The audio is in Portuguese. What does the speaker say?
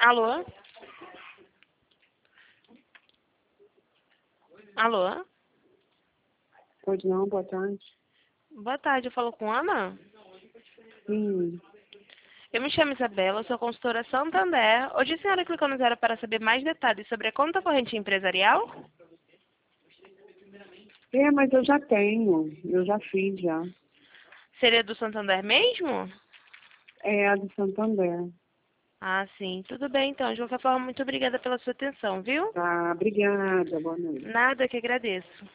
Alô? Alô? Pode não, boa tarde. Boa tarde, eu falo com Ana? Sim. Eu me chamo Isabela, sou consultora Santander. Hoje a senhora clicou no zero para saber mais detalhes sobre a conta corrente empresarial? Mas eu já tenho. Eu já fiz já. Seria do Santander mesmo? É a do Santander. Ah, sim. Tudo bem, então. De qualquer forma, muito obrigada pela sua atenção, viu? Tá, obrigada. Boa noite. Nada, que agradeço.